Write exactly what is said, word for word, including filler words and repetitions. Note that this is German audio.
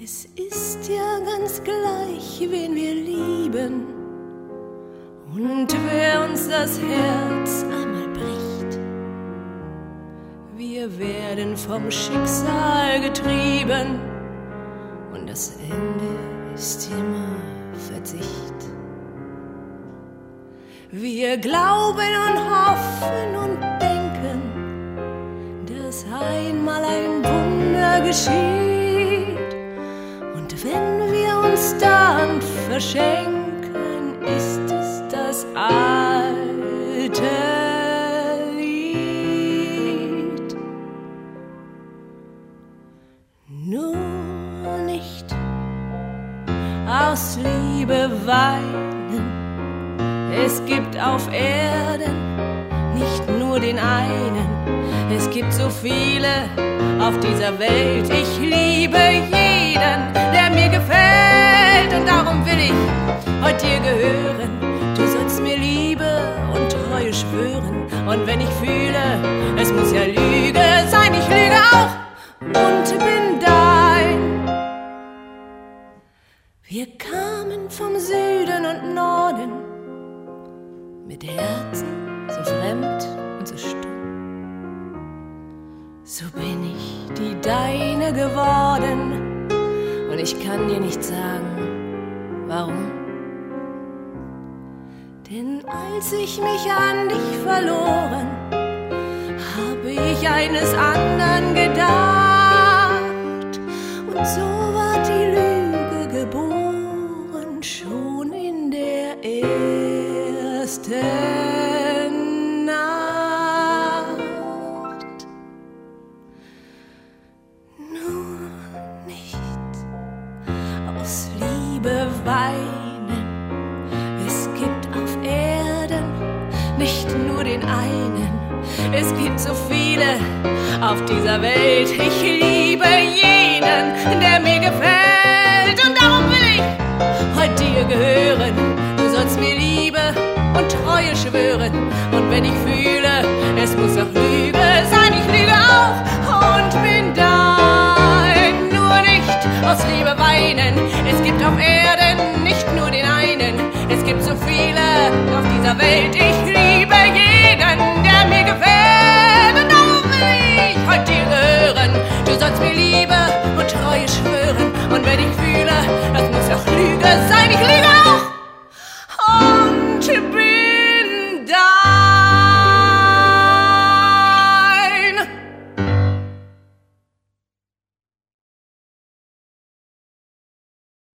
Es ist ja ganz gleich, wen wir lieben und wer uns das Herz einmal bricht. Wir werden vom Schicksal getrieben und das Ende ist immer Verzicht. Wir glauben und hoffen und denken, dass einmal ein Wunder geschieht. Und wenn wir uns dann verschenken, ist es das alte Lied. Nur nicht aus Liebe weinen. Es gibt auf Erden nicht nur den einen. Es gibt so viele auf dieser Welt. Ich liebe jeden, der mir gefällt. Und darum will ich heute dir gehören. Du sollst mir Liebe und Treue schwören. Und wenn ich fühle, es muss ja Lüge sein, ich lüge auch und bin dein. Wir kamen vom Süden und Norden, mit Herzen so fremd und so stumm. So bin ich die Deine geworden und ich kann dir nicht sagen, warum. Denn als ich mich an dich verloren, habe ich eines anderen gedacht. Und so war die Lüge geboren, schon in der ersten Nacht. Nur nicht aus Liebe weinen. Es gibt auf Erden nicht nur den einen. Es gibt so viele auf dieser Welt. Ich liebe jeden, der mir gefällt. Und darum will ich heute dir gehören. Du sollst mir Liebe und Treue schwören. Und wenn ich fühle, es muss auch Lüge sein, ich lüge auch und bin dein. Nur nicht aus Liebe weinen. Es gibt auf Erden nicht nur den einen. Es gibt so viele auf dieser Welt. Ich liebe jeden, der mir gefällt. Und darum will ich heute dir gehören. Du sollst mir Liebe und Treue schwören. Und wenn ich fühle, das muss auch Lüge sein, ich liebe